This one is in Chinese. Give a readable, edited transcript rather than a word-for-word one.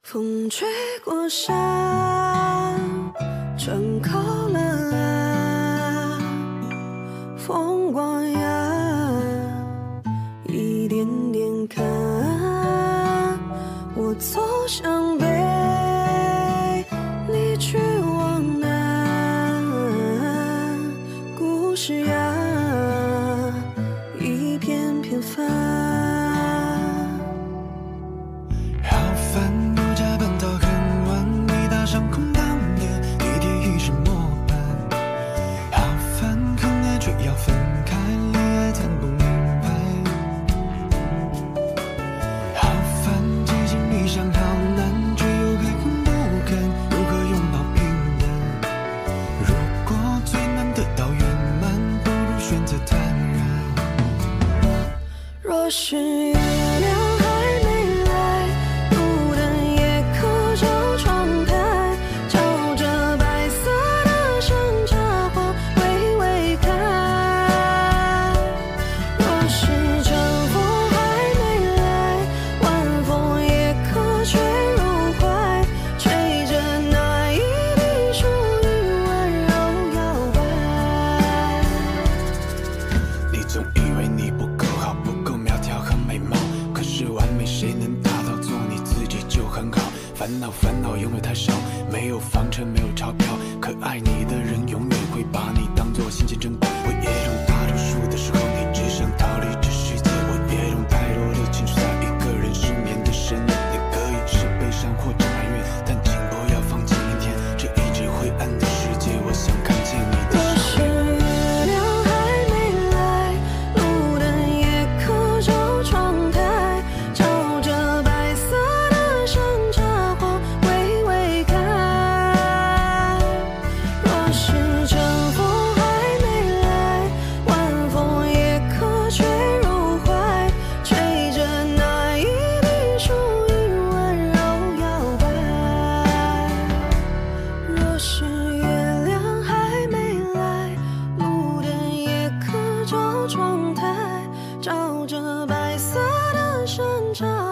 风吹过山，正靠了岸，风光呀，一点点看，我走向北，你去往南，故事呀，一篇篇翻。 好烦，我加班到很晚，你打上空档的地铁已是末班。好烦，很爱却要分开，恋爱谈不明白。好烦，接近理想好难，却又还很不甘，如何拥抱平淡？如果最难得到圆满，不如选择坦然。 若是月亮还没来，路灯也可照窗台，照着白色的山茶花微微开。若是春风还没来，晚风也可吹入怀，吹着那一滴属于温柔摇摆。 你总以为你不够好，不够苗条和美貌，可是完美谁能达到？做你自己就很好。烦恼永远太少，没有房车没有钞票，可爱你的人永远会把你当作新鲜珍宝。我也懂大多数的时候你只想逃离这世界，我也懂太多的情绪在一个人失眠的深夜，也可以是悲伤或者埋怨，但请不要放弃明天这一直灰暗的世界，我想看见你的若是月亮还没来，路灯也可照窗台，照着白色的山茶花微微开。若是春风还没来，晚风也可吹入怀，吹着那一滴属于温柔摇摆。若是月亮还没来，路灯也可照窗台，照着白色的山茶